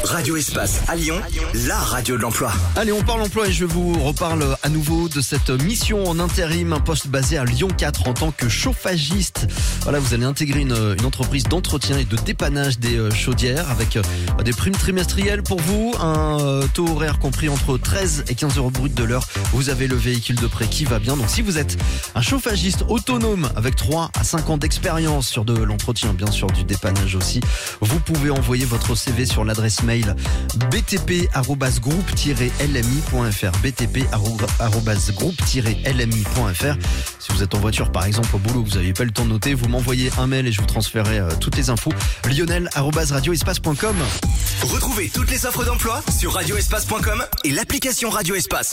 Radio Espace à Lyon, la radio de l'emploi. Allez, on parle emploi et je vous reparle à nouveau de cette mission en intérim, un poste basé à Lyon 4 en tant que chauffagiste. Voilà, vous allez intégrer une entreprise d'entretien et de dépannage des chaudières avec des primes trimestrielles pour vous, un taux horaire compris entre 13 et 15 euros brut de l'heure. Vous avez le véhicule de prêt qui va bien. Donc si vous êtes un chauffagiste autonome avec 3 à 5 ans d'expérience sur de l'entretien, bien sûr du dépannage aussi, vous pouvez envoyer votre CV sur l'adresse mail btp@groupe-lmi.fr btp@groupe-lmi.fr. Si vous êtes en voiture par exemple au boulot, vous n'avez pas le temps de noter, vous m'envoyez un mail et je vous transférerai toutes les infos. lionel@radioespace.com. Retrouvez toutes les offres d'emploi sur radioespace.com et l'application Radio Espace.